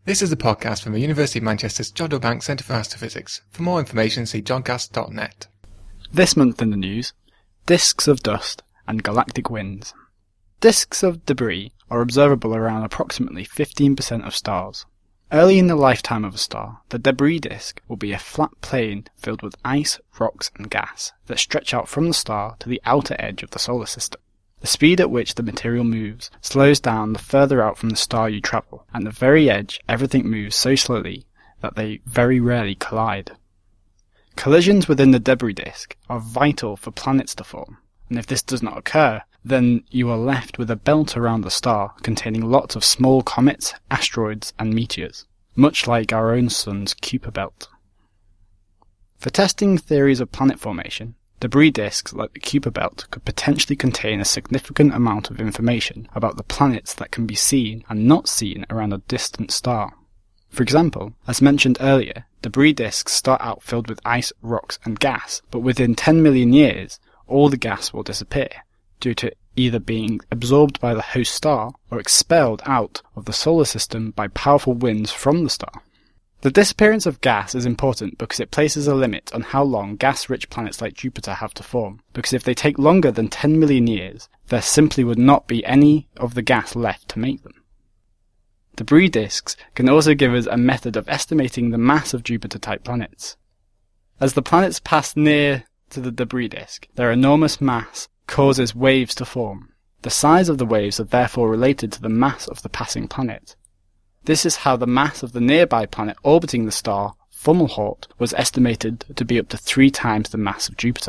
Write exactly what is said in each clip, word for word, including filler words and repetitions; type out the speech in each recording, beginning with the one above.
This is a podcast from the University of Manchester's John O'Banks Centre for Astrophysics. For more information, see johncast dot net. This month in the news, disks of dust and galactic winds. Disks of debris are observable around approximately fifteen percent of stars. Early in the lifetime of a star, the debris disk will be a flat plane filled with ice, rocks and gas that stretch out from the star to the outer edge of the solar system. The speed at which the material moves slows down the further out from the star you travel. At the very edge, everything moves so slowly that they very rarely collide. Collisions within the debris disk are vital for planets to form, and if this does not occur, then you are left with a belt around the star containing lots of small comets, asteroids and meteors, much like our own sun's Kuiper belt. For testing theories of planet formation, debris disks like the Kuiper belt could potentially contain a significant amount of information about the planets that can be seen and not seen around a distant star. For example, as mentioned earlier, debris disks start out filled with ice, rocks and gas, but within ten million years, all the gas will disappear, due to either being absorbed by the host star or expelled out of the solar system by powerful winds from the star. The disappearance of gas is important because it places a limit on how long gas-rich planets like Jupiter have to form, because if they take longer than ten million years, there simply would not be any of the gas left to make them. Debris disks can also give us a method of estimating the mass of Jupiter-type planets. As the planets pass near to the debris disk, their enormous mass causes waves to form. The size of the waves are therefore related to the mass of the passing planet. This is how the mass of the nearby planet orbiting the star, Fomalhaut, was estimated to be up to three times the mass of Jupiter.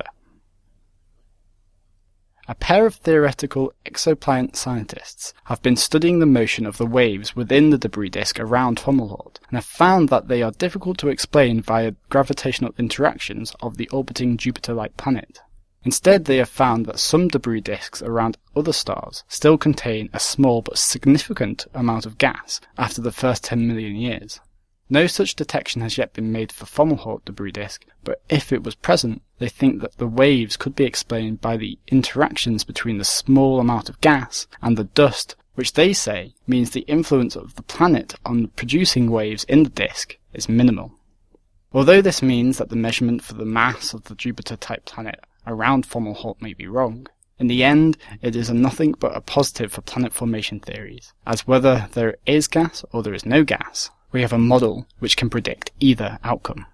A pair of theoretical exoplanet scientists have been studying the motion of the waves within the debris disk around Fomalhaut, and have found that they are difficult to explain via gravitational interactions of the orbiting Jupiter-like planet. Instead, they have found that some debris disks around other stars still contain a small but significant amount of gas after the first ten million years. No such detection has yet been made for Fomalhaut debris disk, but if it was present, they think that the waves could be explained by the interactions between the small amount of gas and the dust, which they say means the influence of the planet on producing waves in the disk is minimal. Although this means that the measurement for the mass of the Jupiter-type planet around Fomalhaut may be wrong, in the end it is a nothing but a positive for planet formation theories, as whether there is gas or there is no gas, we have a model which can predict either outcome.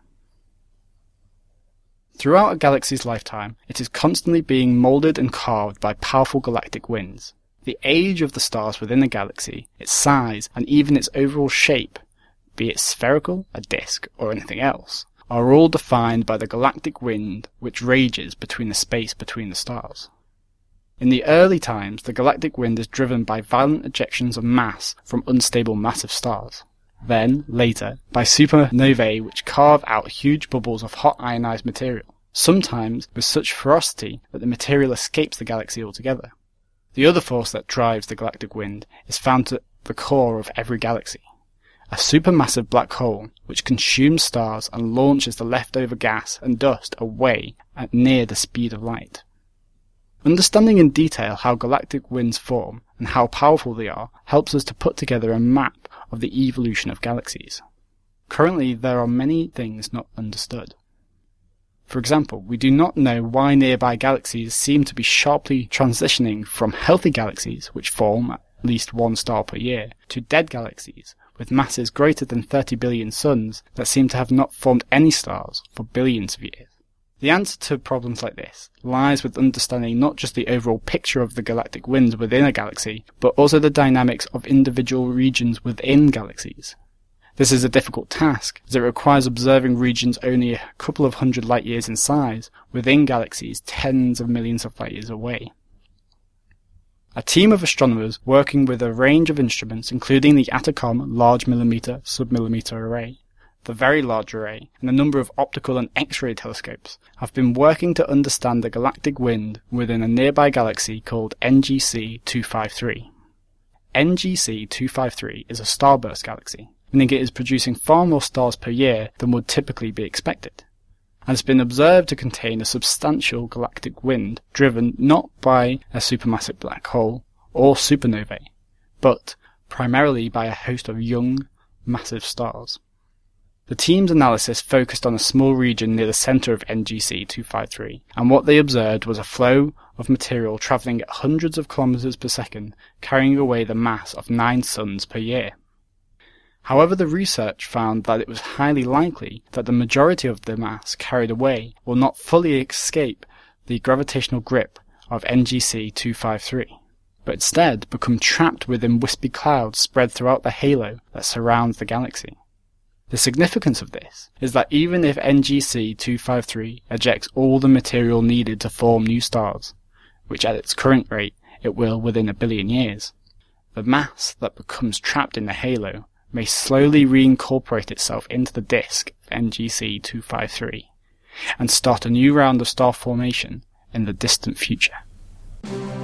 Throughout a galaxy's lifetime, it is constantly being moulded and carved by powerful galactic winds. The age of the stars within a galaxy, its size, and even its overall shape, be it spherical, a disk, or anything else, are all defined by the galactic wind which rages between the space between the stars. In the early times, the galactic wind is driven by violent ejections of mass from unstable massive stars. Then, later, by supernovae which carve out huge bubbles of hot ionized material, sometimes with such ferocity that the material escapes the galaxy altogether. The other force that drives the galactic wind is found at the core of every galaxy. A supermassive black hole which consumes stars and launches the leftover gas and dust away at near the speed of light. Understanding in detail how galactic winds form and how powerful they are helps us to put together a map of the evolution of galaxies. Currently, there are many things not understood. For example, we do not know why nearby galaxies seem to be sharply transitioning from healthy galaxies, which form at least one star per year, to dead galaxies, with masses greater than thirty billion suns that seem to have not formed any stars for billions of years. The answer to problems like this lies with understanding not just the overall picture of the galactic winds within a galaxy, but also the dynamics of individual regions within galaxies. This is a difficult task, as it requires observing regions only a couple of hundred light years in size within galaxies tens of millions of light years away. A team of astronomers working with a range of instruments, including the ATACOM Large Millimeter Submillimeter Array, the Very Large Array, and a number of optical and X-ray telescopes, have been working to understand the galactic wind within a nearby galaxy called N G C two fifty-three. N G C two fifty-three is a starburst galaxy, meaning it is producing far more stars per year than would typically be expected, and has been observed to contain a substantial galactic wind driven not by a supermassive black hole or supernovae, but primarily by a host of young, massive stars. The team's analysis focused on a small region near the center of N G C two fifty-three, and what they observed was a flow of material traveling at hundreds of kilometers per second, carrying away the mass of nine suns per year. However, the research found that it was highly likely that the majority of the mass carried away will not fully escape the gravitational grip of N G C two fifty-three, but instead become trapped within wispy clouds spread throughout the halo that surrounds the galaxy. The significance of this is that even if N G C two fifty-three ejects all the material needed to form new stars, which at its current rate it will within a billion years, the mass that becomes trapped in the halo may slowly reincorporate itself into the disk of N G C two fifty-three and start a new round of star formation in the distant future.